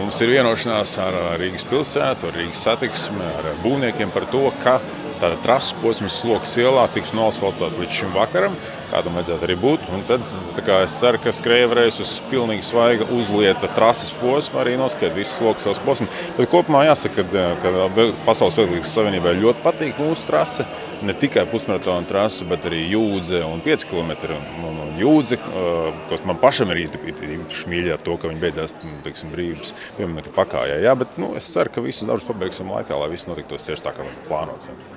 Mums ir vienošanās ar Rīgas pilsētu, ar Rīgas satiksmi, ar būvniekiem par to, ka tāda trases posms Slokas ielā tiks noasfaltēts līdz šim vakaram, kādam vajadzētu arī būt. Un tad es ceru, ka skrēja varēs uz pilnīgi svaiga uzlieta trases posmu arī noskriet visas Slokas ielas posmu. Bet kopumā jāsaka, ka Pasaules Veselības Savienībai ļoti patīk mūsu trase. Ne tikai pusmaratona trase, bet arī Jūdze un 5 km un Jūdze, kas man pašam ir īpaši mīļi ar to, ka viņi beidzās brīvības pieminiekta pakājā. Jā, bet es ceru, ka visus darbus pabeigsim laikā, lai viss notiktos tieši tā, kā plānots.